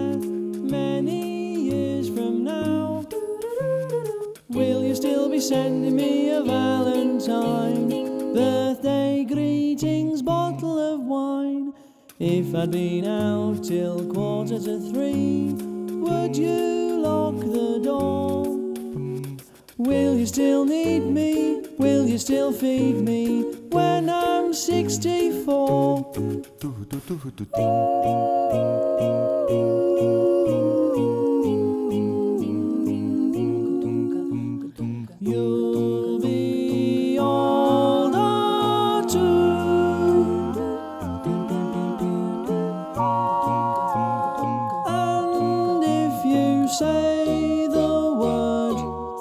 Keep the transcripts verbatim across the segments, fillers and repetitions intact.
there many years from now? Will you still be sending me a valentine, birthday greetings, bottle of wine? If I'd been out till quarter to three, would you lock the door? Will you still need me? Will you still feed me when I'm sixty-four? You'll be older too, and if you say the word,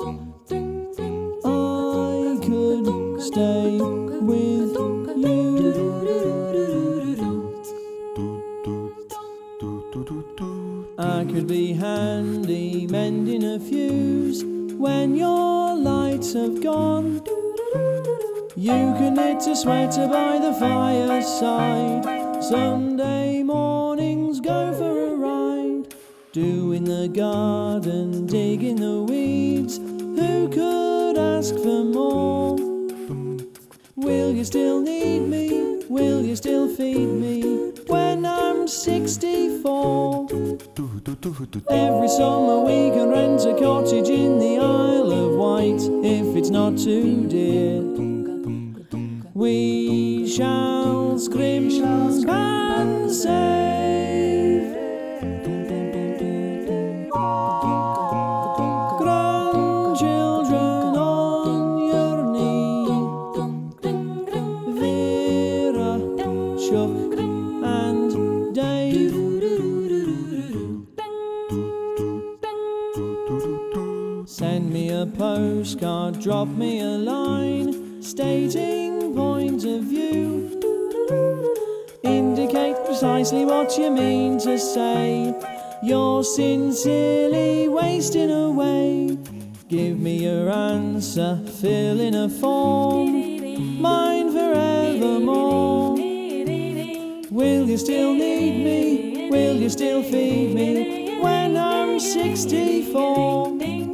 I could stay with you. I could be handy mending a fuse when your lights have gone. You can knit a sweater by the fireside. Sunday mornings go for a ride, doing the garden, digging the weeds. Who could ask for more? Will you still need me? Will you still feed me when I'm sixty-four? Every summer we can rent a cottage in the Isle of Wight, if it's not too dear. We shall scrimp and save grandchildren on your knee. Vera, Chuck and Dave. Send me a postcard, drop me a line, stating point of view. Indicate precisely what you mean to say. You're sincerely wasting away. Give me your answer, fill in a form, mine forevermore. Will you still need me? Will you still feed me when I'm sixty-four?